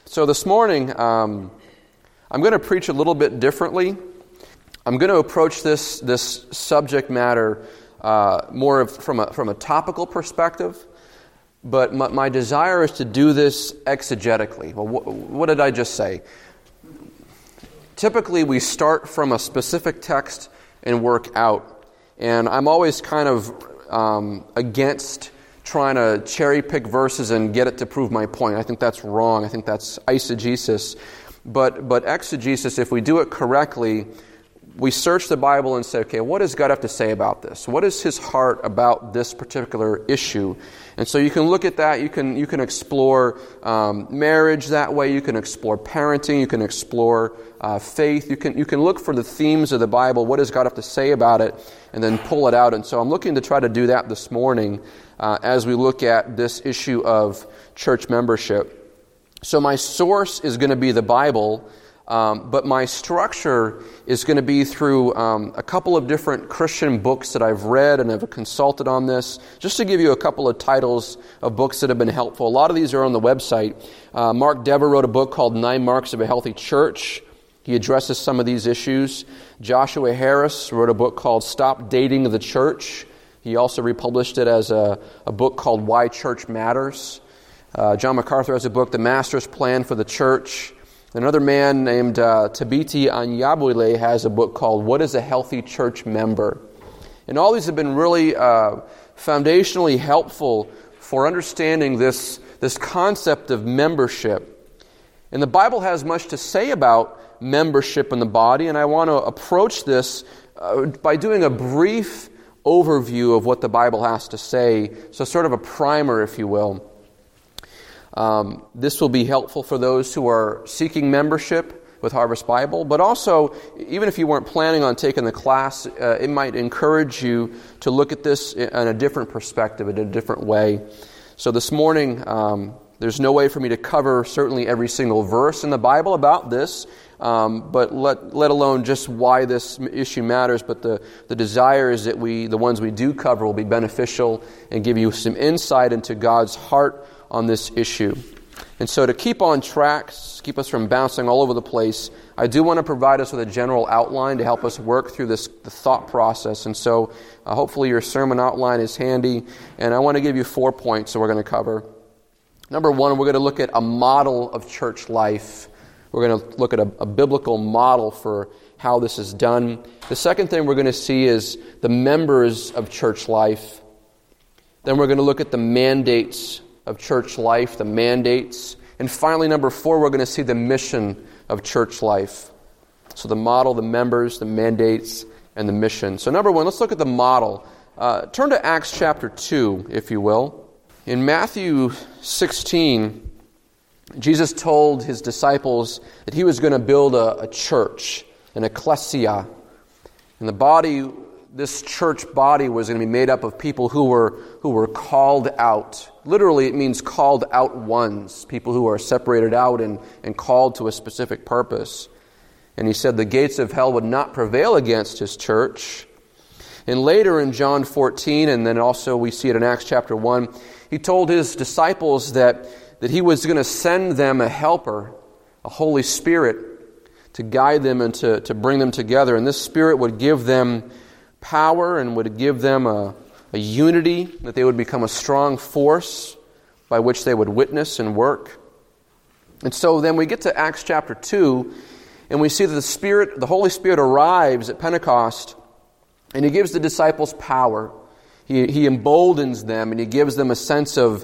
So this morning, I'm going to preach a little bit differently. I'm going to approach this subject matter more from a topical perspective, but my desire is to do this exegetically. Well, what did I just say? Typically, we start from a specific text and work out, and I'm always kind of against trying to cherry pick verses and get it to prove my point. I think that's wrong. I think that's eisegesis. But exegesis, if we do it correctly, we search the Bible and say, okay, what does God have to say about this? What is His heart about this particular issue? And so you can look at that. You can explore marriage that way. You can explore parenting. You can explore faith. You can look for the themes of the Bible. What does God have to say about it? And then pull it out. And so I'm looking to try to do that this morning as we look at this issue of church membership. So my source is going to be the Bible, but my structure is going to be through a couple of different Christian books that I've read and have consulted on this, just to give you a couple of titles of books that have been helpful. A lot of these are on the website. Mark Dever wrote a book called 9 Marks of a Healthy Church. He addresses some of these issues. Joshua Harris wrote a book called Stop Dating the Church. He also republished it as a book called Why Church Matters. John MacArthur has a book, The Master's Plan for the Church. Another man named Thabiti Anyabwile has a book called What is a Healthy Church Member? And all these have been really foundationally helpful for understanding this concept of membership. And the Bible has much to say about membership in the body, and I want to approach this by doing a brief overview of what the Bible has to say, so sort of a primer, if you will. This will be helpful for those who are seeking membership with Harvest Bible, but also, even if you weren't planning on taking the class, it might encourage you to look at this in a different perspective, in a different way. So this morning, there's no way for me to cover certainly every single verse in the Bible about this, but let alone just why this issue matters. But the desire is that the ones we do cover will be beneficial and give you some insight into God's heart on this issue. And so to keep on track, keep us from bouncing all over the place, I do want to provide us with a general outline to help us work through the thought process. And so hopefully your sermon outline is handy, and I want to give you 4 points that we're going to cover. Number 1, we're going to look at a model of church life. We're going to look at a biblical model for how this is done. The second thing we're going to see is the members of church life. Then we're going to look at the mandates of church life, the mandates. And finally, number 4, we're going to see the mission of church life. So the model, the members, the mandates, and the mission. So number 1, let's look at the model. Turn to Acts chapter 2, if you will. In Matthew 16, Jesus told His disciples that He was going to build a church, an ecclesia. And this church body was going to be made up of people who were called out. Literally, it means called out ones, people who are separated out and called to a specific purpose. And He said the gates of hell would not prevail against His church. And later in John 14, and then also we see it in Acts chapter 1, He told His disciples that He was going to send them a helper, a Holy Spirit, to guide them and to bring them together. And this Spirit would give them power and would give them a unity, that they would become a strong force by which they would witness and work. And so then we get to Acts chapter 2, and we see that the Holy Spirit arrives at Pentecost, and He gives the disciples power. He emboldens them, and He gives them a sense of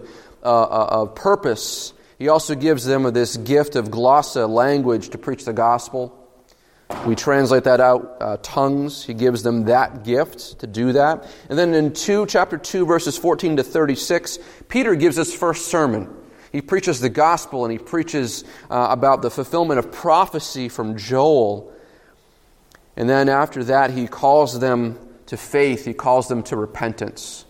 purpose. He also gives them this gift of glossa, language, to preach the gospel. We translate that out, tongues. He gives them that gift to do that. And then in chapter 2, verses 14 to 36, Peter gives his first sermon. He preaches the gospel, and he preaches about the fulfillment of prophecy from Joel. And then after that, he calls them to faith. He calls them to repentance.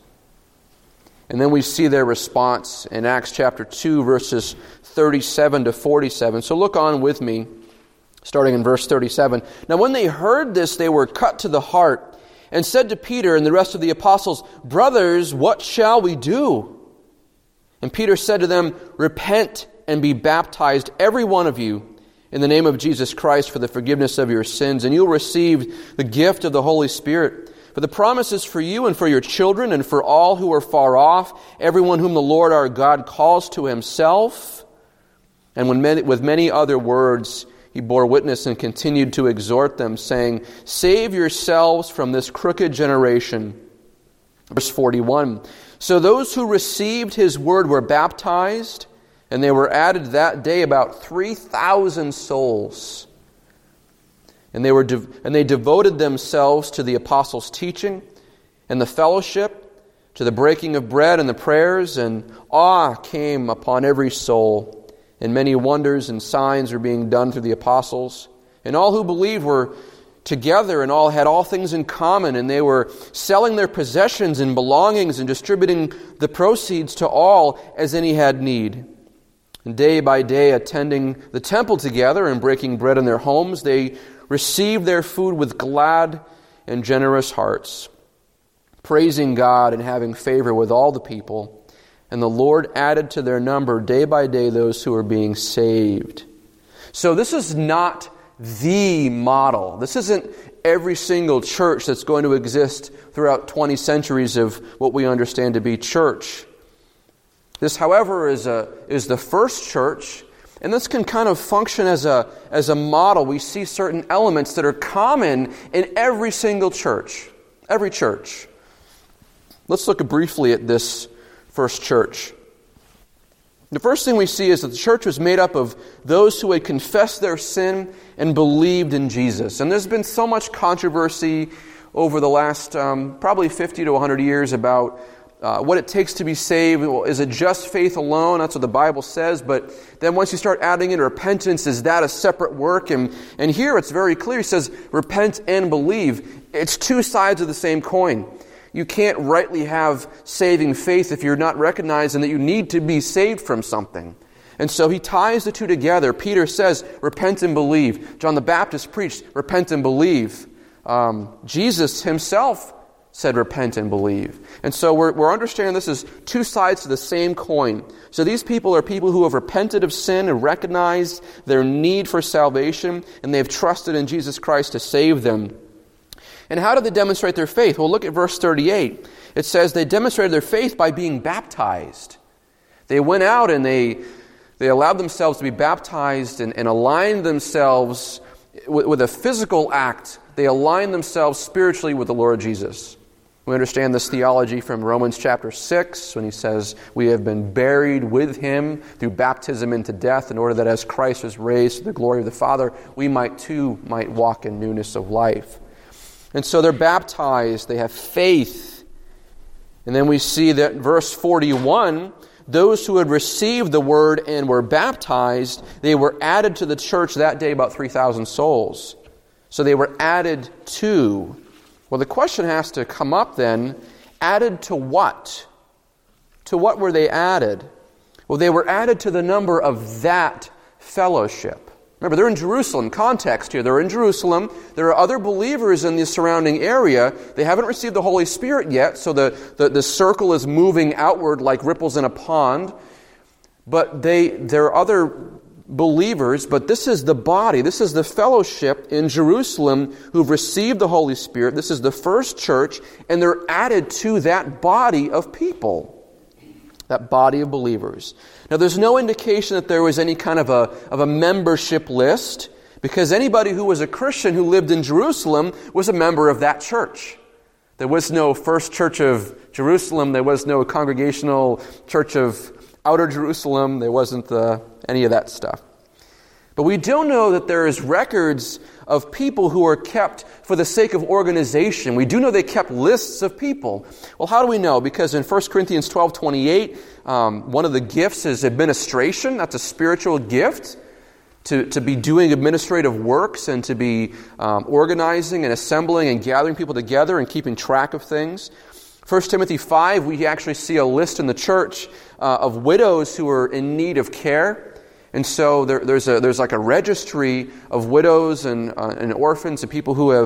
And then we see their response in Acts chapter 2, verses 37 to 47. So look on with me, starting in verse 37. Now when they heard this, they were cut to the heart, and said to Peter and the rest of the apostles, "Brothers, what shall we do?" And Peter said to them, "Repent and be baptized, every one of you, in the name of Jesus Christ for the forgiveness of your sins, and you'll receive the gift of the Holy Spirit. For the promise is for you and for your children and for all who are far off, everyone whom the Lord our God calls to himself." And with many other words, he bore witness and continued to exhort them, saying, "Save yourselves from this crooked generation." Verse 41, "So those who received his word were baptized, and they were added that day about 3,000 souls. And they devoted themselves to the apostles' teaching and the fellowship, to the breaking of bread and the prayers, and awe came upon every soul. And many wonders and signs were being done through the apostles. And all who believed were together and all had all things in common, and they were selling their possessions and belongings and distributing the proceeds to all as any had need. And day by day, attending the temple together and breaking bread in their homes, they received their food with glad and generous hearts, praising God and having favor with all the people. And the Lord added to their number day by day those who were being saved." So this is not the model. This isn't every single church that's going to exist throughout 20 centuries of what we understand to be church. This, however, is the first church, and this can kind of function as a model. We see certain elements that are common in every single church, every church. Let's look briefly at this first church. The first thing we see is that the church was made up of those who had confessed their sin and believed in Jesus. And there's been so much controversy over the last probably 50 to 100 years about what it takes to be saved. Well, is it just faith alone? That's what the Bible says. But then once you start adding in repentance, is that a separate work? And here it's very clear. It says, repent and believe. It's two sides of the same coin. You can't rightly have saving faith if you're not recognizing that you need to be saved from something. And so he ties the two together. Peter says, repent and believe. John the Baptist preached, repent and believe. Jesus himself said, repent and believe. And so we're understanding this is two sides to the same coin. So these people are people who have repented of sin and recognized their need for salvation, and they have trusted in Jesus Christ to save them. And how did they demonstrate their faith? Well, look at verse 38. It says they demonstrated their faith by being baptized. They went out and they allowed themselves to be baptized and aligned themselves with a physical act. They aligned themselves spiritually with the Lord Jesus. We understand this theology from Romans chapter 6 when he says we have been buried with him through baptism into death in order that as Christ was raised to the glory of the Father, we might walk in newness of life. And so they're baptized, they have faith. And then we see that verse 41, those who had received the word and were baptized, they were added to the church that day, about 3,000 souls. So they were added to. Well, the question has to come up then, added to what? To what were they added? Well, they were added to the number of that fellowship. Remember, they're in Jerusalem. Context here. They're in Jerusalem. There are other believers in the surrounding area. They haven't received the Holy Spirit yet, so the circle is moving outward like ripples in a pond. But there are other believers, but this is the body. This is the fellowship in Jerusalem who've received the Holy Spirit. This is the first church, and they're added to that body of people. That body of believers. Now, there's no indication that there was any kind of a membership list, because anybody who was a Christian who lived in Jerusalem was a member of that church. There was no First Church of Jerusalem. There was no Congregational Church of Outer Jerusalem. There wasn't any of that stuff. But we do know that there is records of people who are kept for the sake of organization. We do know they kept lists of people. Well, how do we know? Because in 1 Corinthians 12:28, one of the gifts is administration. That's a spiritual gift, to be doing administrative works and to be organizing and assembling and gathering people together and keeping track of things. 1 Timothy 5, we actually see a list in the church of widows who are in need of care. And so there's like a registry of widows and orphans and people who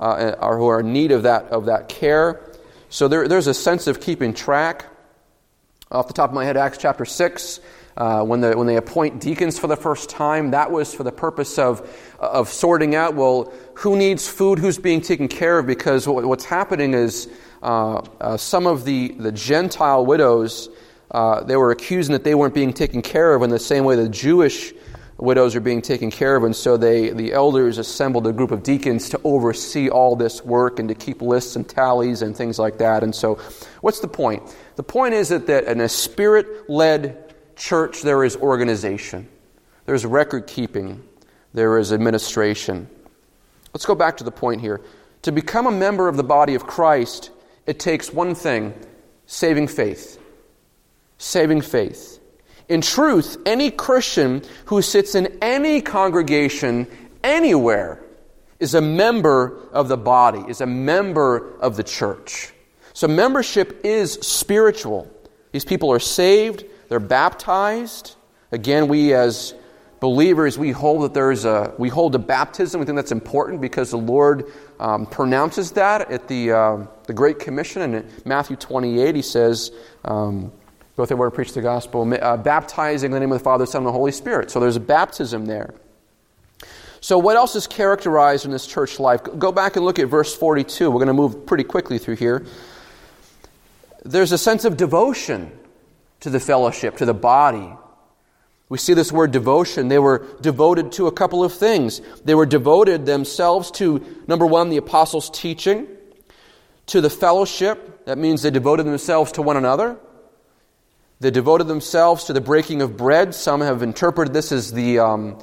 are in need of that care. So there's a sense of keeping track. Off the top of my head, Acts chapter 6, When they appoint deacons for the first time, that was for the purpose of sorting out, well, who needs food, who's being taken care of, because what's happening is some of the Gentile widows, they were accusing that they weren't being taken care of in the same way the Jewish widows are being taken care of, and so the elders assembled a group of deacons to oversee all this work and to keep lists and tallies and things like that. And so what's the point? The point is that in a Spirit-led church there is organization, there's record keeping, there is administration. Let's go back to the point here. To become a member of the body of Christ, it takes one thing: saving faith. Saving faith. In truth, any Christian who sits in any congregation anywhere is a member of the body, is a member of the church. So membership is spiritual. These people are saved, they're baptized. Again, we as believers, we hold a baptism. We think that's important because the Lord pronounces that at the Great Commission. And in Matthew 28, he says, go everywhere and preach the gospel, baptizing in the name of the Father, Son, and the Holy Spirit. So there's a baptism there. So what else is characterized in this church life? Go back and look at verse 42. We're going to move pretty quickly through here. There's a sense of devotion to the fellowship, to the body. We see this word devotion. They were devoted to a couple of things. They were devoted themselves to, number one, the apostles' teaching, to the fellowship. That means they devoted themselves to one another. They devoted themselves to the breaking of bread. Some have interpreted this as the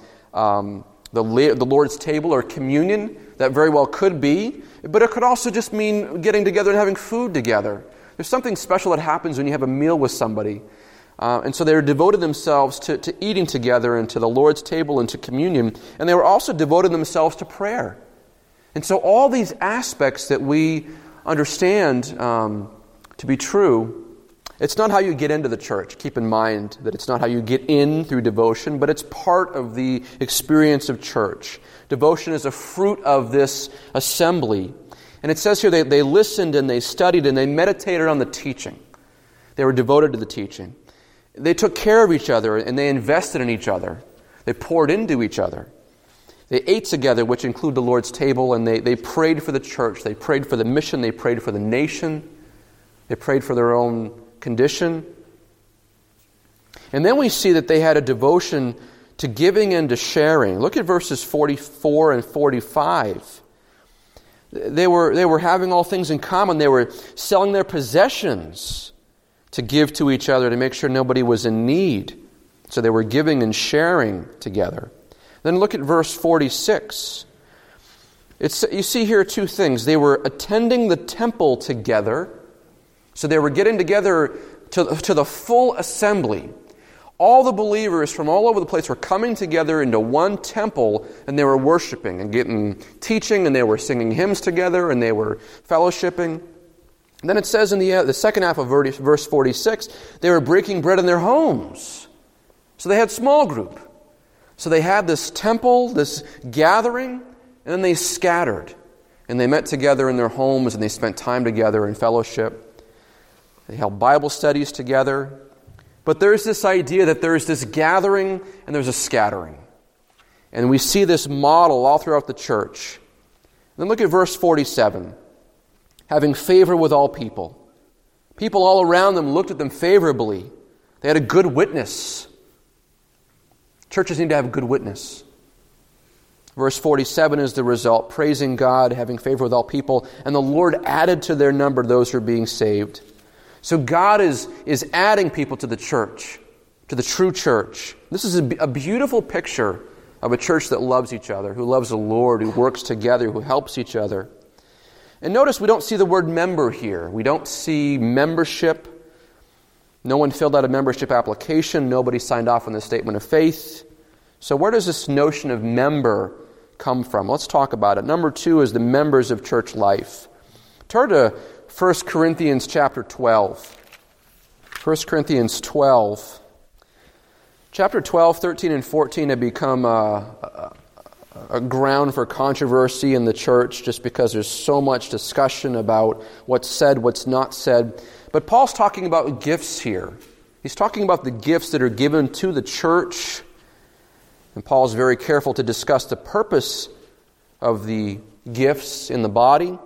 Lord's table or communion. That very well could be. But it could also just mean getting together and having food together. There's something special that happens when you have a meal with somebody. And so they devoted themselves to eating together and to the Lord's table and to communion. And they were also devoted themselves to prayer. And so all these aspects that we understand to be true, it's not how you get into the church. Keep in mind that it's not how you get in through devotion, but it's part of the experience of church. Devotion is a fruit of this assembly. And it says here they listened and they studied and they meditated on the teaching. They were devoted to the teaching. They took care of each other and they invested in each other. They poured into each other. They ate together, which include the Lord's table, and they prayed for the church. They prayed for the mission. They prayed for the nation. They prayed for their own condition. And then we see that they had a devotion to giving and to sharing. Look at verses 44 and 45. They were having all things in common. They were selling their possessions to give to each other to make sure nobody was in need. So they were giving and sharing together. Then look at verse 46. You see here two things. They were attending the temple together. So they were getting together to the full assembly. All the believers from all over the place were coming together into one temple, and they were worshiping and getting teaching, and they were singing hymns together, and they were fellowshipping. And then it says in the second half of verse 46, they were breaking bread in their homes. So they had small group. So they had this temple, this gathering, and then they scattered. And they met together in their homes, and they spent time together in fellowship. They held Bible studies together. But there's this idea that there's this gathering and there's a scattering. And we see this model all throughout the church. Then look at verse 47. Having favor with all people. People all around them looked at them favorably. They had a good witness. Churches need to have a good witness. Verse 47 is the result. Praising God, having favor with all people. And the Lord added to their number those who are being saved. So God is adding people to the church, to the true church. This is a beautiful picture of a church that loves each other, who loves the Lord, who works together, who helps each other. And notice we don't see the word member here. We don't see membership. No one filled out a membership application. Nobody signed off on the statement of faith. So where does this notion of member come from? Let's talk about it. Number 2 is the members of church life. Turn to 1 Corinthians chapter 12. 1 Corinthians 12. Chapter 12, 13, and 14 have become a ground for controversy in the church just because there's so much discussion about what's said, what's not said. But Paul's talking about gifts here. He's talking about the gifts that are given to the church. And Paul is very careful to discuss the purpose of the gifts in the body.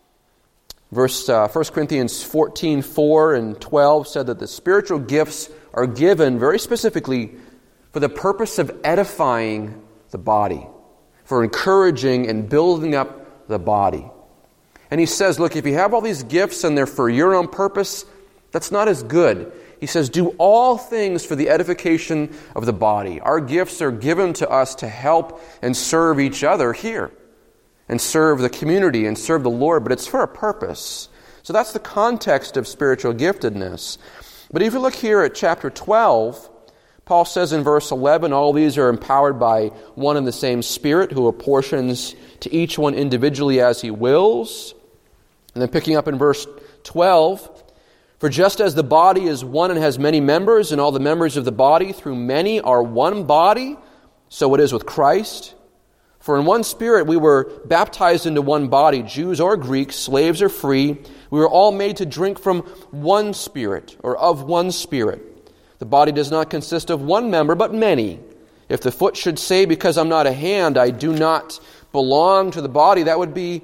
1 Corinthians 14:4 and 12 said that the spiritual gifts are given very specifically for the purpose of edifying the body, for encouraging and building up the body. And he says, look, if you have all these gifts and they're for your own purpose, that's not as good. He says, do all things for the edification of the body. Our gifts are given to us to help and serve each other here, and serve the community and serve the Lord, but it's for a purpose. So that's the context of spiritual giftedness. But if you look here at chapter 12, Paul says in verse 11, all these are empowered by one and the same Spirit, who apportions to each one individually as he wills. And then picking up in verse 12, for just as the body is one and has many members, and all the members of the body through many are one body, so it is with Christ. For in one Spirit we were baptized into one body, Jews or Greeks, slaves or free. We were all made to drink from one Spirit, or of one Spirit. The body does not consist of one member, but many. If the foot should say, because I'm not a hand, I do not belong to the body, that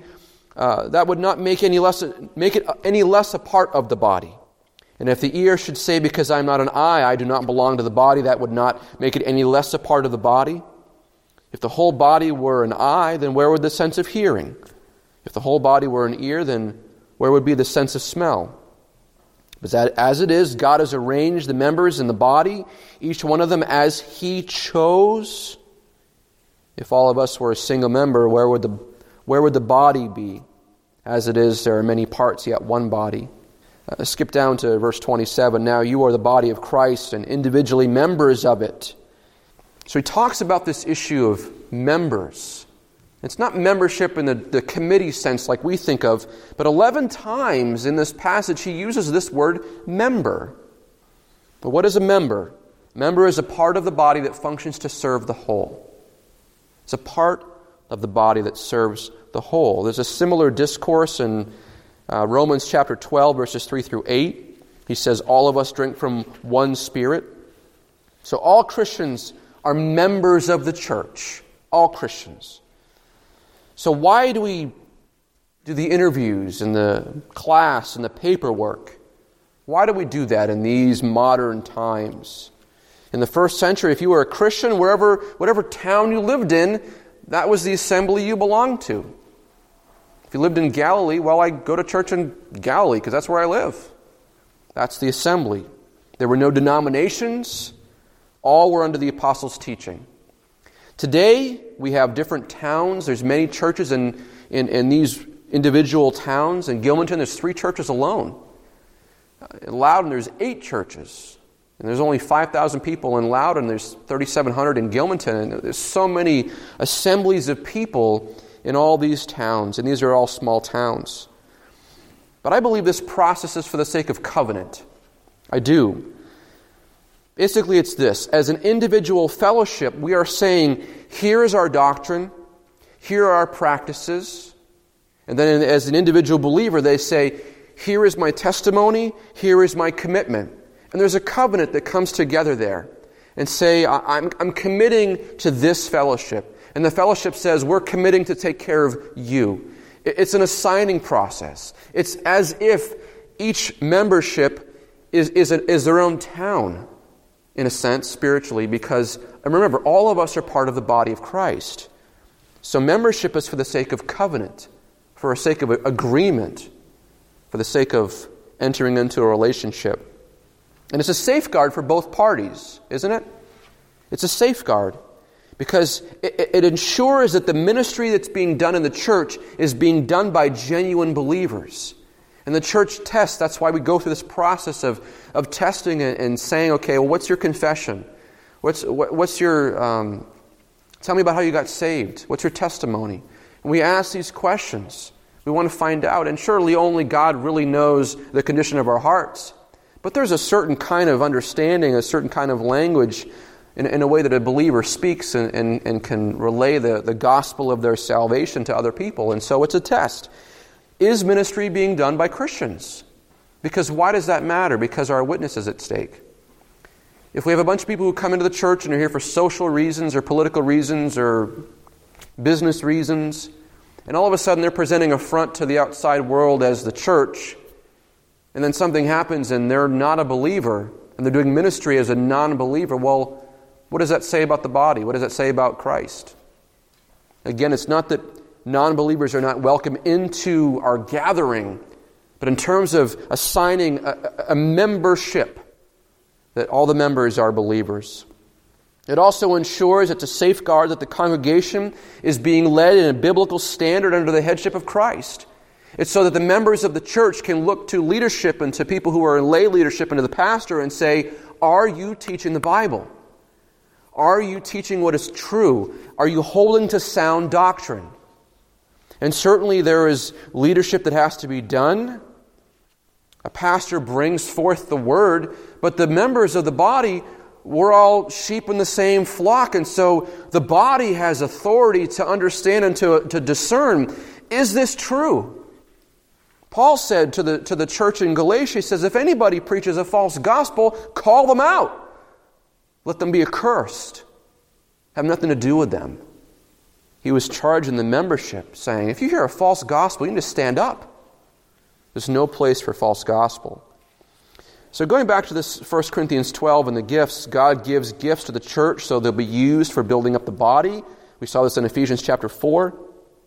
would not make it any less a part of the body. And if the ear should say, because I'm not an eye, I do not belong to the body, that would not make it any less a part of the body. If the whole body were an eye, then where would the sense of hearing? If the whole body were an ear, then where would be the sense of smell? But as it is, God has arranged the members in the body, each one of them as He chose. If all of us were a single member, where would the body be? As it is, there are many parts, yet one body. Skip down to verse 27. Now you are the body of Christ and individually members of it. So he talks about this issue of members. It's not membership in the committee sense like we think of, but 11 times in this passage he uses this word member. But what is a member? A member is a part of the body that functions to serve the whole. It's a part of the body that serves the whole. There's a similar discourse in Romans chapter 12, verses 3 through 8. He says, all of us drink from one Spirit. So all Christians are members of the church. All Christians. So why do we do the interviews and the class and the paperwork? Why do we do that in these modern times? In the first century, if you were a Christian, whatever town you lived in, that was the assembly you belonged to. If you lived in Galilee, well, I go to church in Galilee because that's where I live. That's the assembly. There were no denominations. All were under the apostles' teaching. Today, we have different towns. There's many churches in these individual towns. In Gilmanton, there's 3 churches alone. In Loudon, there's 8 churches. And there's only 5,000 people in Loudon. There's 3,700 in Gilmanton. And there's so many assemblies of people in all these towns. And these are all small towns. But I believe this process is for the sake of covenant. I do. Basically, it's this. As an individual fellowship, we are saying, here is our doctrine, here are our practices. And then as an individual believer, they say, here is my testimony, here is my commitment. And there's a covenant that comes together there. And say, I'm committing to this fellowship. And the fellowship says, we're committing to take care of you. It's an assigning process. It's as if each membership is their own town, in a sense, spiritually, because, and remember, all of us are part of the body of Christ. So membership is for the sake of covenant, for the sake of agreement, for the sake of entering into a relationship. And it's a safeguard for both parties, isn't it? It's a safeguard because it ensures that the ministry that's being done in the church is being done by genuine believers. And the church tests. That's why we go through this process of testing and saying, okay, well, what's your confession? What's your tell me about how you got saved? What's your testimony? And we ask these questions. We want to find out. And surely only God really knows the condition of our hearts. But there's a certain kind of understanding, a certain kind of language in a way that a believer speaks and can relay the gospel of their salvation to other people. And so it's a test. Is ministry being done by Christians? Because why does that matter? Because our witness is at stake. If we have a bunch of people who come into the church and are here for social reasons or political reasons or business reasons, and all of a sudden they're presenting a front to the outside world as the church, and then something happens and they're not a believer, and they're doing ministry as a non-believer, well, what does that say about the body? What does that say about Christ? Again, it's not that non-believers are not welcome into our gathering, but in terms of assigning a membership, that all the members are believers. It also ensures that to safeguard that the congregation is being led in a biblical standard under the headship of Christ. It's so that the members of the church can look to leadership and to people who are in lay leadership and to the pastor and say, are you teaching the Bible? Are you teaching what is true? Are you holding to sound doctrine? And certainly there is leadership that has to be done. A pastor brings forth the word, but the members of the body, we're all sheep in the same flock, and so the body has authority to understand and to discern, is this true? Paul said to the church in Galatia, he says, if anybody preaches a false gospel, call them out. Let them be accursed. Have nothing to do with them. He was charging the membership, saying, if you hear a false gospel, you need to stand up. There's no place for false gospel. So going back to this 1 Corinthians 12 and the gifts, God gives gifts to the church so they'll be used for building up the body. We saw this in Ephesians chapter 4.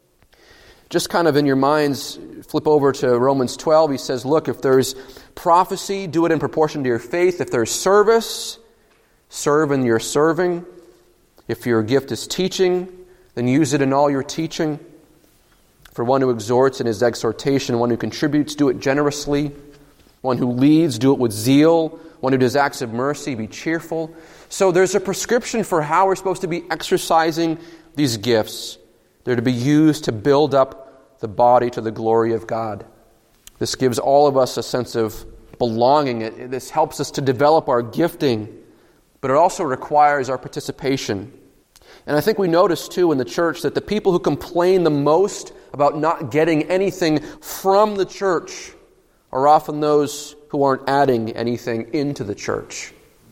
Just kind of in your minds, flip over to Romans 12. He says, look, if there's prophecy, do it in proportion to your faith. If there's service, serve in your serving. If your gift is teaching, then use it in all your teaching. For one who exhorts in his exhortation, one who contributes, do it generously. One who leads, do it with zeal. One who does acts of mercy, be cheerful. So there's a prescription for how we're supposed to be exercising these gifts. They're to be used to build up the body to the glory of God. This gives all of us a sense of belonging. This helps us to develop our gifting, but it also requires our participation. And I think we notice too in the church that the people who complain the most about not getting anything from the church are often those who aren't adding anything into the church.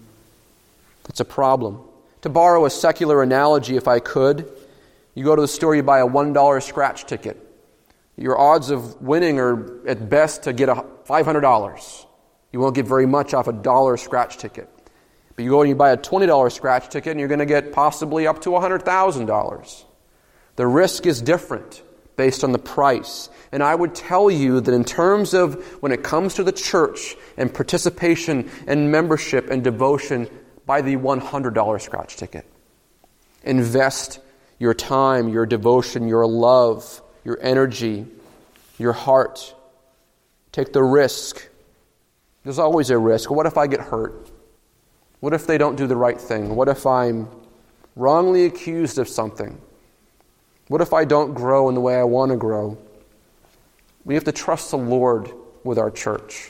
It's a problem. To borrow a secular analogy, if I could, you go to the store, you buy a $1 scratch ticket. Your odds of winning are at best to get $500. You won't get very much off a $1 scratch ticket. But you go and you buy a $20 scratch ticket and you're going to get possibly up to $100,000. The risk is different based on the price. And I would tell you that in terms of when it comes to the church and participation and membership and devotion, buy the $100 scratch ticket. Invest your time, your devotion, your love, your energy, your heart. Take the risk. There's always a risk. What if I get hurt? What if they don't do the right thing? What if I'm wrongly accused of something? What if I don't grow in the way I want to grow? We have to trust the Lord with our church.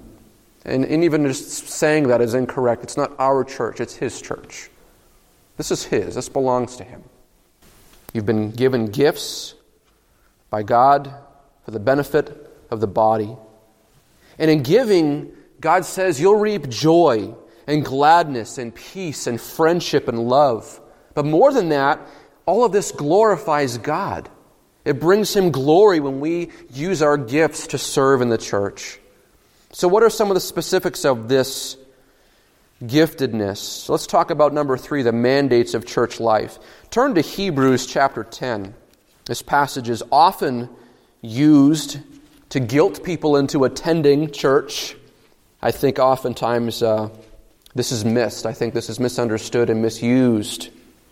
And even just saying that is incorrect. It's not our church, it's His church. This is His. This belongs to Him. You've been given gifts by God for the benefit of the body. And in giving, God says you'll reap joy and gladness and peace and friendship and love. But more than that, all of this glorifies God. It brings Him glory when we use our gifts to serve in the church. So what are some of the specifics of this giftedness? So let's talk about number 3, the mandates of church life. Turn to Hebrews chapter 10. This passage is often used to guilt people into attending church. I think oftentimes this is missed. I think this is misunderstood and misused.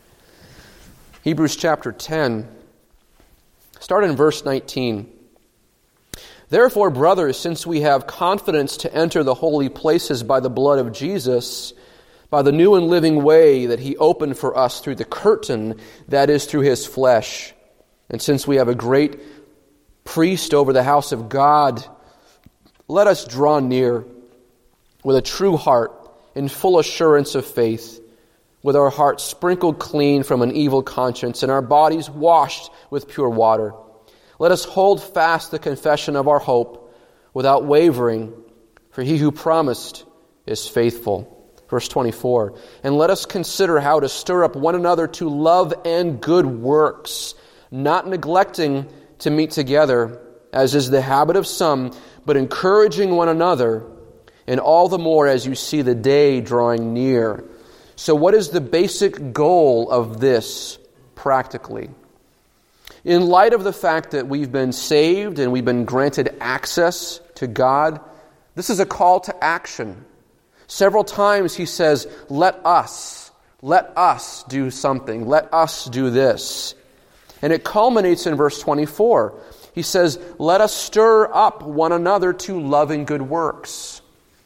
Hebrews chapter 10, start in verse 19. Therefore, brothers, since we have confidence to enter the holy places by the blood of Jesus, by the new and living way that He opened for us through the curtain, that is, through His flesh, and since we have a great priest over the house of God, let us draw near with a true heart in full assurance of faith, with our hearts sprinkled clean from an evil conscience and our bodies washed with pure water. Let us hold fast the confession of our hope without wavering, for He who promised is faithful. Verse 24, and let us consider how to stir up one another to love and good works, not neglecting to meet together, as is the habit of some, but encouraging one another, and all the more as you see the day drawing near. So what is the basic goal of this practically? In light of the fact that we've been saved and we've been granted access to God, this is a call to action. Several times he says, let us do something, let us do this. And it culminates in verse 24. He says, let us stir up one another to love and good works.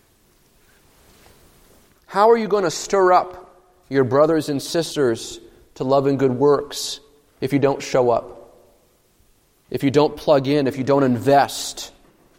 How are you going to stir up your brothers and sisters to love and good works if you don't show up? If you don't plug in, if you don't invest?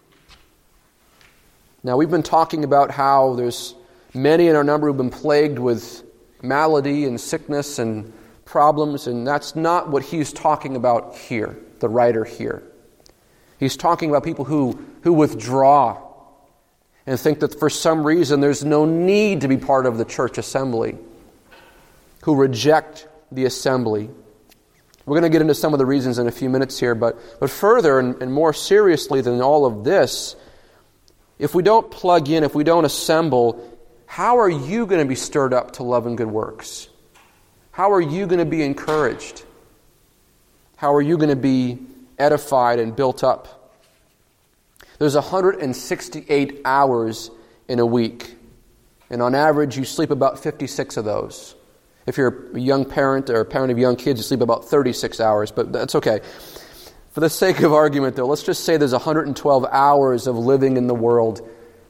Now, we've been talking about how there's many in our number who've been plagued with malady and sickness and problems, and that's not what he's talking about here, the writer here. He's talking about people who withdraw and think that for some reason there's no need to be part of the church assembly, who reject the assembly. We're going to get into some of the reasons in a few minutes here, but further and more seriously than all of this, if we don't plug in, if we don't assemble, how are you going to be stirred up to love and good works? How are you going to be encouraged? How are you going to be edified and built up? There's 168 hours in a week, and on average you sleep about 56 of those. If you're a young parent or a parent of young kids, you sleep about 36 hours, but that's okay. For the sake of argument, though, let's just say there's 112 hours of living in the world.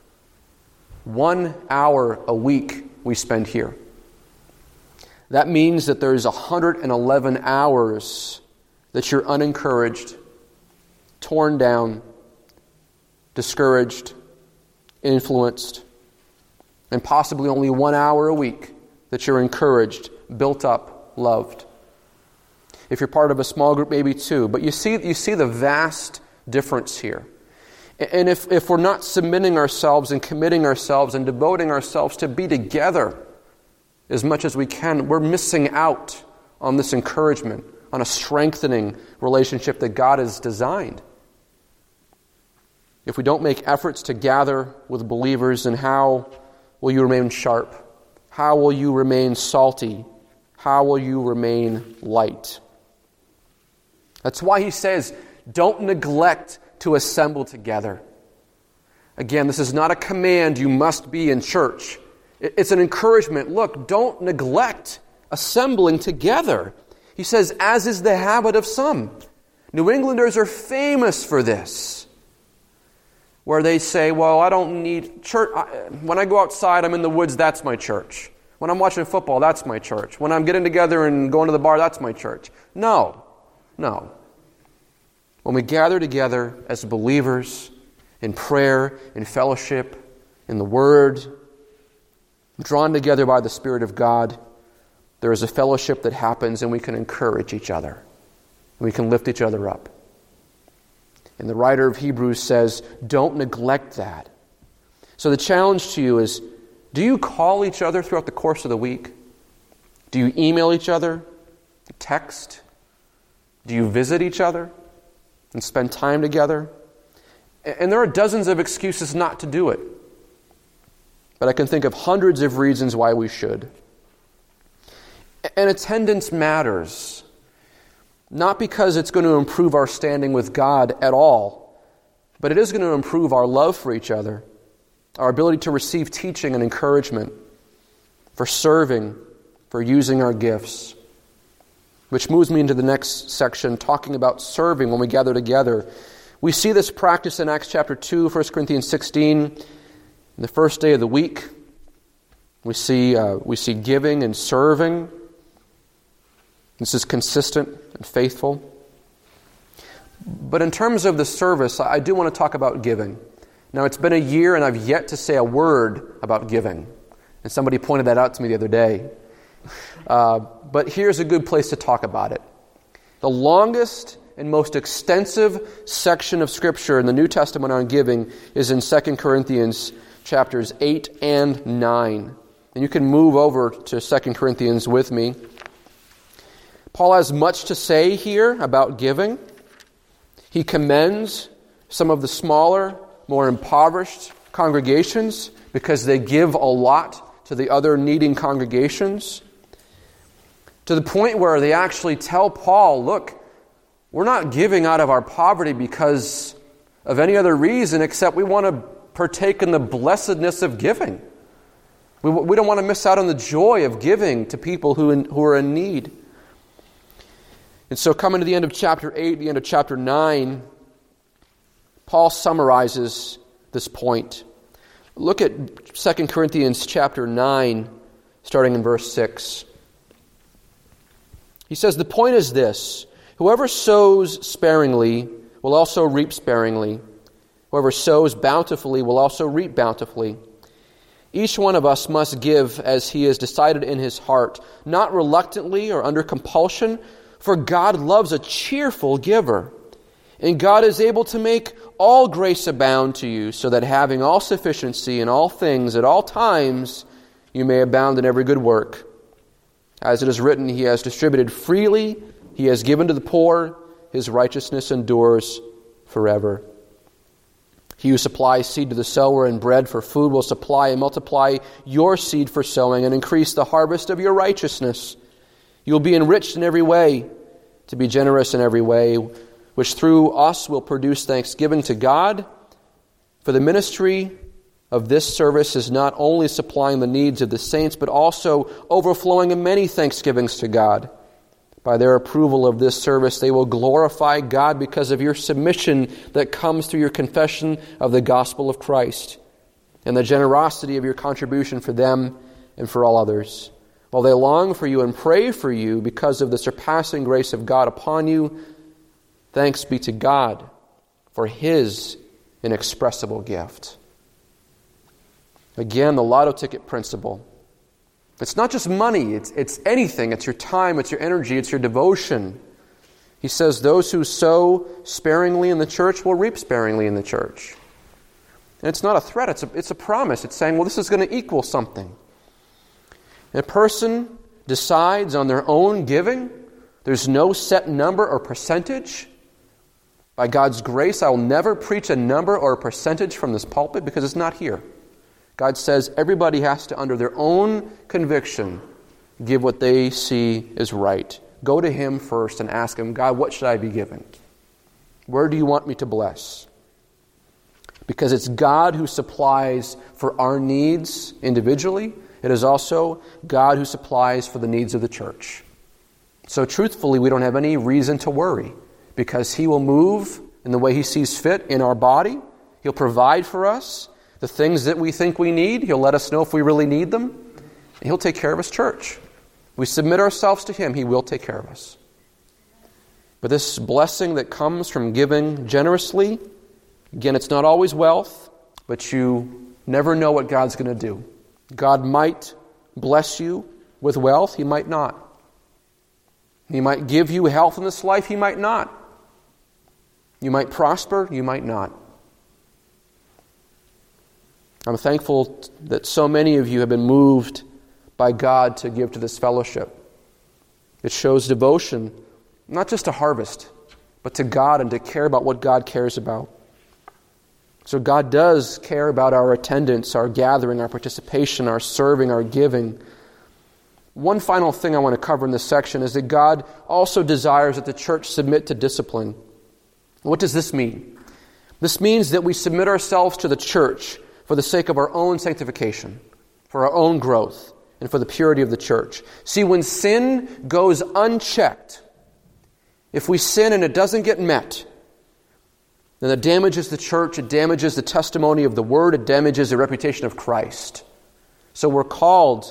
1 hour a week we spend here. That means that there's 111 hours that you're unencouraged, torn down, discouraged, influenced, and possibly only 1 hour a week that you're encouraged, built up, loved. If you're part of a small group, maybe two. But you see the vast difference here. And if we're not submitting ourselves and committing ourselves and devoting ourselves to be together as much as we can, we're missing out on this encouragement, on a strengthening relationship that God has designed. If we don't make efforts to gather with believers, then how will you remain sharp? How will you remain salty? How will you remain light? That's why he says, don't neglect to assemble together. Again, this is not a command, you must be in church. It's an encouragement. Look, don't neglect assembling together. He says, as is the habit of some. New Englanders are famous for this, where they say, well, I don't need church. When I go outside, I'm in the woods, that's my church. When I'm watching football, that's my church. When I'm getting together and going to the bar, that's my church. No. When we gather together as believers in prayer, in fellowship, in the Word, drawn together by the Spirit of God, there is a fellowship that happens and we can encourage each other. And we can lift each other up. And the writer of Hebrews says, don't neglect that. So the challenge to you is, do you call each other throughout the course of the week? Do you email each other? Text? Do you visit each other and spend time together? And there are dozens of excuses not to do it. But I can think of hundreds of reasons why we should. And attendance matters. Not because it's going to improve our standing with God at all, but it is going to improve our love for each other, our ability to receive teaching and encouragement, for serving, for using our gifts. Which moves me into the next section, talking about serving when we gather together. We see this practice in Acts chapter 2, 1 Corinthians 16. In the first day of the week, we see giving and serving. This is consistent and faithful. But in terms of the service, I do want to talk about giving. Now, it's been a year and I've yet to say a word about giving. And somebody pointed that out to me the other day. But here's a good place to talk about it. The longest and most extensive section of Scripture in the New Testament on giving is in 2 Corinthians chapters 8 and 9. And you can move over to 2 Corinthians with me. Paul has much to say here about giving. He commends some of the smaller, more impoverished congregations because they give a lot to the other needing congregations, to the point where they actually tell Paul, look, we're not giving out of our poverty because of any other reason except we want to partake in the blessedness of giving. We don't want to miss out on the joy of giving to people who are in need. And so coming to the end of chapter 8, the end of chapter 9, Paul summarizes this point. Look at 2 Corinthians chapter 9, starting in verse 6. He says, the point is this: whoever sows sparingly will also reap sparingly. Whoever sows bountifully will also reap bountifully. Each one of us must give as he has decided in his heart, not reluctantly or under compulsion, for God loves a cheerful giver. And God is able to make all grace abound to you, so that having all sufficiency in all things at all times, you may abound in every good work. As it is written, He has distributed freely, He has given to the poor, His righteousness endures forever. He who supplies seed to the sower and bread for food will supply and multiply your seed for sowing and increase the harvest of your righteousness. You will be enriched in every way, to be generous in every way, which through us will produce thanksgiving to God. For the ministry of this service is not only supplying the needs of the saints, but also overflowing in many thanksgivings to God. By their approval of this service, they will glorify God because of your submission that comes through your confession of the gospel of Christ and the generosity of your contribution for them and for all others. While they long for you and pray for you because of the surpassing grace of God upon you, thanks be to God for His inexpressible gift. Again, the lotto ticket principle. It's not just money, it's anything. It's your time, it's your energy, it's your devotion. He says those who sow sparingly in the church will reap sparingly in the church. And it's not a threat, it's a promise. It's saying, well, this is going to equal something. And a person decides on their own giving. There's no set number or percentage. By God's grace, I will never preach a number or a percentage from this pulpit because it's not here. God says everybody has to, under their own conviction, give what they see is right. Go to Him first and ask Him, God, what should I be giving? Where do you want me to bless? Because it's God who supplies for our needs individually. It is also God who supplies for the needs of the church. So truthfully, we don't have any reason to worry because He will move in the way He sees fit in our body. He'll provide for us the things that we think we need. He'll let us know if we really need them. And He'll take care of His church. We submit ourselves to Him, He will take care of us. But this blessing that comes from giving generously, again, it's not always wealth, but you never know what God's going to do. God might bless you with wealth, He might not. He might give you health in this life, He might not. You might prosper, you might not. I'm thankful that so many of you have been moved by God to give to this fellowship. It shows devotion, not just to Harvest, but to God and to care about what God cares about. So God does care about our attendance, our gathering, our participation, our serving, our giving. One final thing I want to cover in this section is that God also desires that the church submit to discipline. What does this mean? This means that we submit ourselves to the church for the sake of our own sanctification, for our own growth, and for the purity of the church. See, when sin goes unchecked, if we sin and it doesn't get met, then it damages the church, it damages the testimony of the Word, it damages the reputation of Christ. So we're called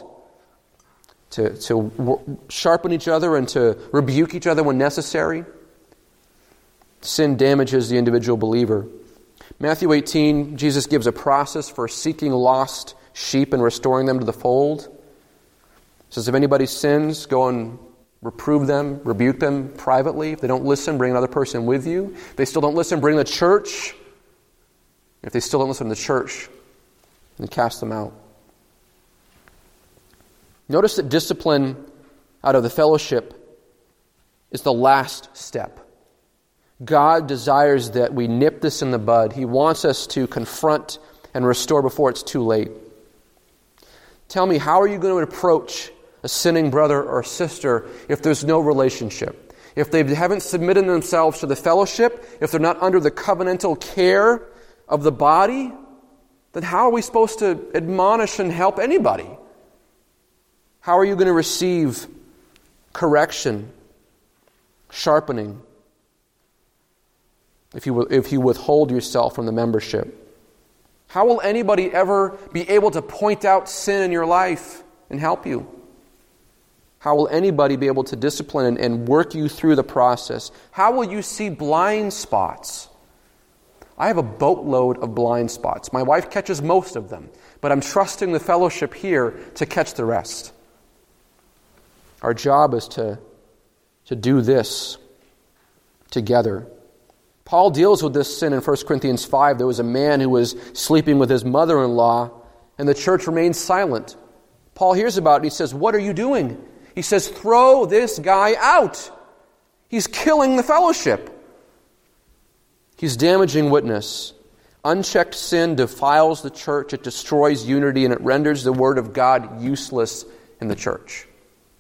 to sharpen each other and to rebuke each other when necessary. Sin damages the individual believer. Matthew 18, Jesus gives a process for seeking lost sheep and restoring them to the fold. He says, if anybody sins, go and reprove them, rebuke them privately. If they don't listen, bring another person with you. If they still don't listen, bring the church. If they still don't listen to the church, then cast them out. Notice that discipline out of the fellowship is the last step. God desires that we nip this in the bud. He wants us to confront and restore before it's too late. Tell me, how are you going to approach a sinning brother or sister if there's no relationship? If they haven't submitted themselves to the fellowship, if they're not under the covenantal care of the body, then how are we supposed to admonish and help anybody? How are you going to receive correction, sharpening, if you withhold yourself from the membership? How will anybody ever be able to point out sin in your life and help you? How will anybody be able to discipline and work you through the process? How will you see blind spots? I have a boatload of blind spots. My wife catches most of them, but I'm trusting the fellowship here to catch the rest. Our job is to do this together. Paul deals with this sin in 1 Corinthians 5. There was a man who was sleeping with his mother-in-law, and the church remained silent. Paul hears about it. He says, "What are you doing?" He says, "Throw this guy out. He's killing the fellowship." He's damaging witness. Unchecked sin defiles the church. It destroys unity, and it renders the word of God useless in the church.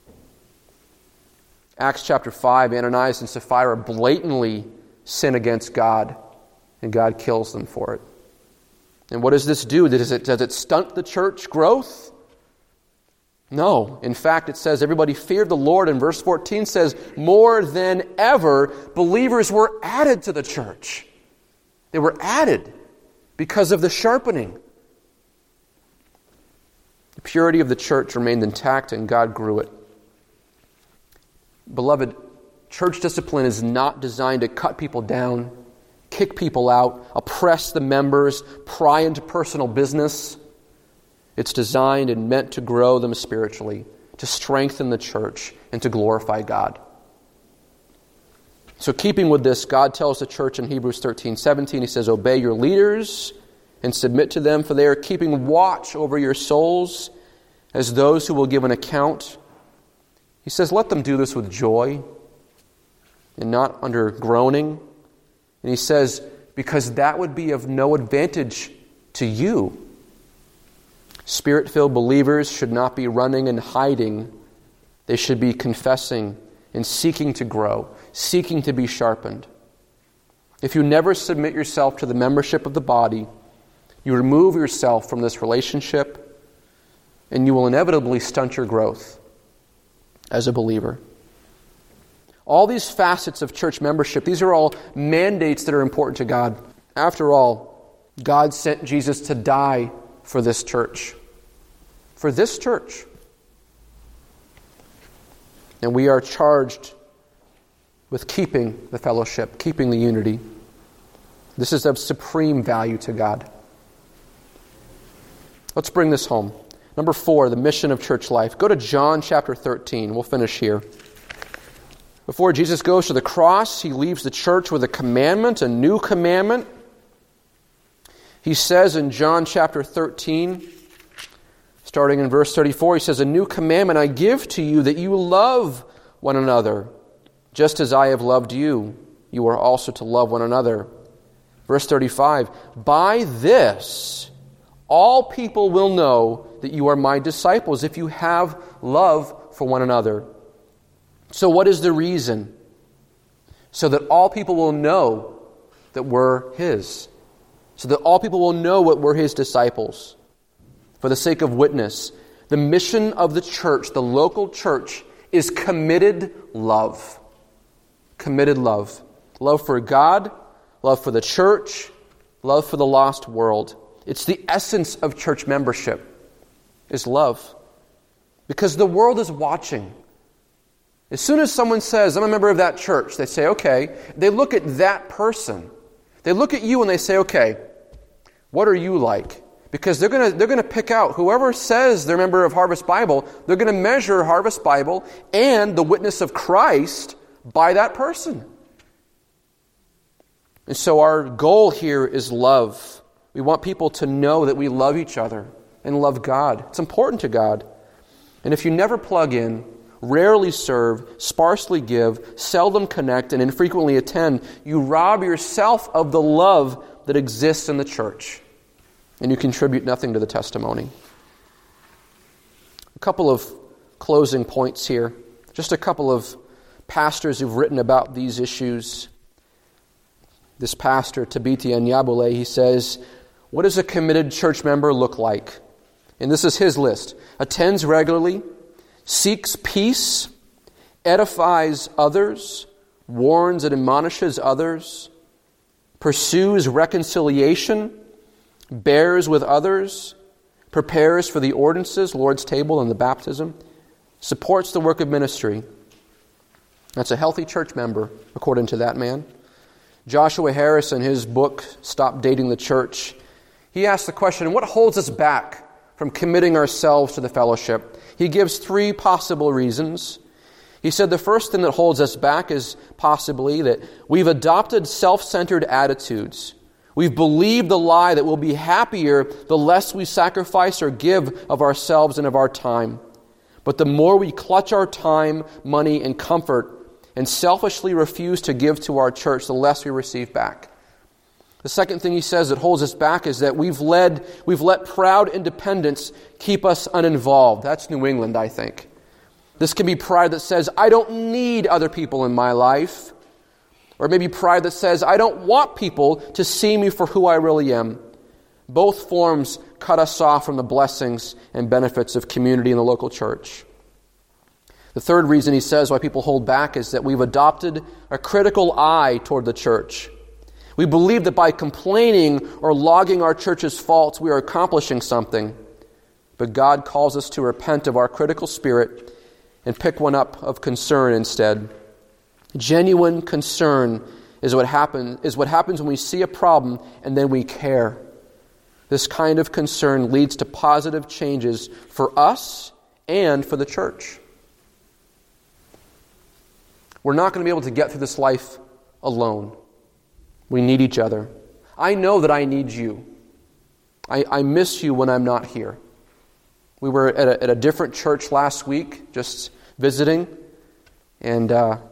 Acts chapter 5, Ananias and Sapphira blatantly sin against God, and God kills them for it. And what does this do? Does it stunt the church growth? No. In fact, it says everybody feared the Lord, and verse 14 says, more than ever, believers were added to the church. They were added because of the sharpening. The purity of the church remained intact, and God grew it. Beloved, church discipline is not designed to cut people down, kick people out, oppress the members, pry into personal business. It's designed and meant to grow them spiritually, to strengthen the church, and to glorify God. So keeping with this, God tells the church in Hebrews 13:17, He says, "Obey your leaders and submit to them, for they are keeping watch over your souls as those who will give an account." He says, let them do this with joy and not under groaning. And he says, because that would be of no advantage to you. Spirit-filled believers should not be running and hiding. They should be confessing and seeking to grow, seeking to be sharpened. If you never submit yourself to the membership of the body, you remove yourself from this relationship, and you will inevitably stunt your growth as a believer. All these facets of church membership, these are all mandates that are important to God. After all, God sent Jesus to die for this church. For this church. And we are charged with keeping the fellowship, keeping the unity. This is of supreme value to God. Let's bring this home. Number 4, the mission of church life. Go to John chapter 13. We'll finish here. Before Jesus goes to the cross, He leaves the church with a commandment, a new commandment. He says in John chapter 13, starting in verse 34, He says, "A new commandment I give to you, that you love one another. Just as I have loved you, you are also to love one another." Verse 35, "By this all people will know that you are my disciples, if you have love for one another." So what is the reason? So that all people will know that we're His. So that all people will know what we're His disciples. For the sake of witness, the mission of the church, the local church, is committed love. Committed love. Love for God, love for the church, love for the lost world. It's the essence of church membership, is love. Because the world is watching. As soon as someone says, "I'm a member of that church," they say, okay. They look at that person. They look at you and they say, okay, what are you like? Because they're going to pick out whoever says they're a member of Harvest Bible, they're going to measure Harvest Bible and the witness of Christ by that person. And so our goal here is love. We want people to know that we love each other and love God. It's important to God. And if you never plug in, rarely serve, sparsely give, seldom connect, and infrequently attend, you rob yourself of the love that exists in the church, and you contribute nothing to the testimony. A couple of closing points here. Just a couple of pastors who've written about these issues. This pastor, Tabiti Anyabule, he says, what does a committed church member look like? And this is his list. Attends regularly, seeks peace, edifies others, warns and admonishes others, pursues reconciliation, bears with others, prepares for the ordinances, Lord's table, and the baptism, supports the work of ministry. That's a healthy church member, according to that man. Joshua Harris, in his book, Stop Dating the Church, he asks the question, what holds us back from committing ourselves to the fellowship? He gives 3 possible reasons. He said the first thing that holds us back is possibly that we've adopted self-centered attitudes. We've believed the lie that we'll be happier the less we sacrifice or give of ourselves and of our time. But the more we clutch our time, money, and comfort and selfishly refuse to give to our church, the less we receive back. The second thing he says that holds us back is that we've let proud independence keep us uninvolved. That's New England, I think. This can be pride that says, I don't need other people in my life. Or maybe pride that says, I don't want people to see me for who I really am. Both forms cut us off from the blessings and benefits of community in the local church. The third reason he says why people hold back is that we've adopted a critical eye toward the church. We believe that by complaining or logging our church's faults, we are accomplishing something. But God calls us to repent of our critical spirit and pick one up of concern instead. Genuine concern is what happens when we see a problem and then we care. This kind of concern leads to positive changes for us and for the church. We're not going to be able to get through this life alone. We need each other. I know that I need you. I miss you when I'm not here. We were at a different church last week, just visiting, and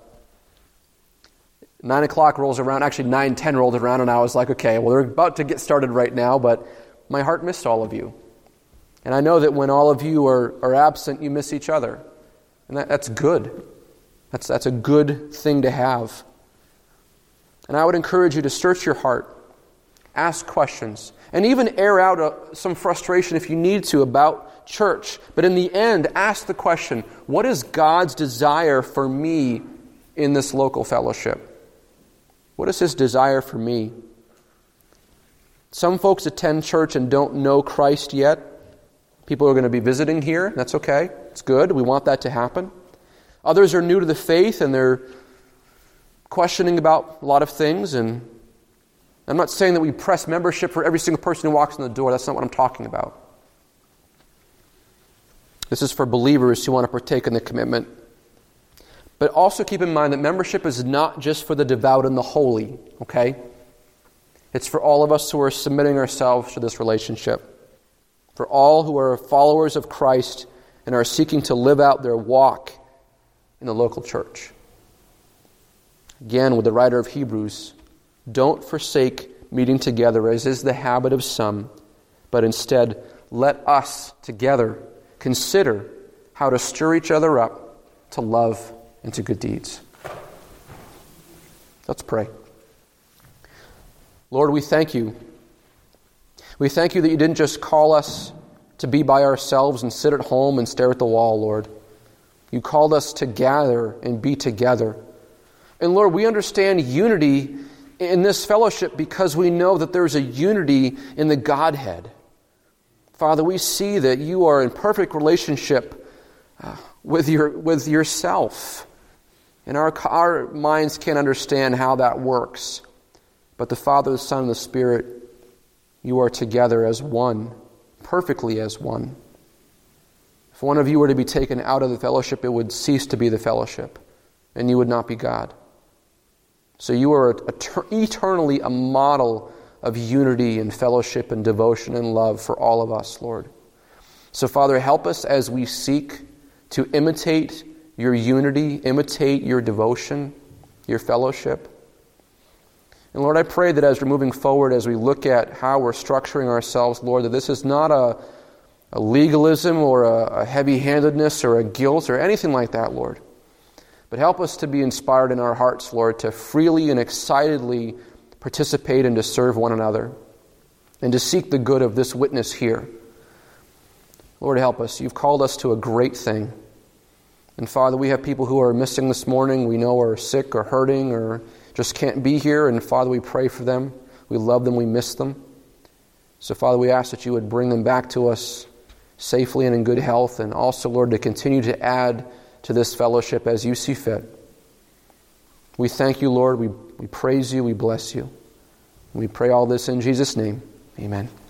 9 o'clock rolls around, actually 9:10 rolled around, and I was like, okay, well, they're about to get started right now, but my heart missed all of you. And I know that when all of you are absent, you miss each other. And that's good. That's a good thing to have. And I would encourage you to search your heart, ask questions, and even air out some frustration if you need to about church. But in the end, ask the question, what is God's desire for me in this local fellowship? What is His desire for me? Some folks attend church and don't know Christ yet. People are going to be visiting here. That's okay. It's good. We want that to happen. Others are new to the faith and they're questioning about a lot of things. And I'm not saying that we press membership for every single person who walks in the door. That's not what I'm talking about. This is for believers who want to partake in the commitment. But also keep in mind that membership is not just for the devout and the holy, okay? It's for all of us who are submitting ourselves to this relationship. For all who are followers of Christ and are seeking to live out their walk in the local church. Again, with the writer of Hebrews, don't forsake meeting together as is the habit of some, but instead let us together consider how to stir each other up to love and to good deeds. Let's pray. Lord, we thank you. We thank you that you didn't just call us to be by ourselves and sit at home and stare at the wall, Lord. You called us to gather and be together. And Lord, we understand unity in this fellowship because we know that there's a unity in the Godhead. Father, we see that you are in perfect relationship with yourself. And our minds can't understand how that works. But the Father, the Son, and the Spirit, you are together as one, perfectly as one. If one of you were to be taken out of the fellowship, it would cease to be the fellowship, and you would not be God. So you are eternally a model of unity and fellowship and devotion and love for all of us, Lord. So, Father, help us as we seek to imitate your unity, imitate your devotion, your fellowship. And Lord, I pray that as we're moving forward, as we look at how we're structuring ourselves, Lord, that this is not a legalism or a heavy-handedness or a guilt or anything like that, Lord. But help us to be inspired in our hearts, Lord, to freely and excitedly participate and to serve one another and to seek the good of this witness here. Lord, help us. You've called us to a great thing. And Father, we have people who are missing this morning, we know are sick or hurting or just can't be here. And Father, we pray for them. We love them. We miss them. So Father, we ask that you would bring them back to us safely and in good health. And also, Lord, to continue to add to this fellowship as you see fit. We thank you, Lord. We praise you. We bless you. We pray all this in Jesus' name. Amen.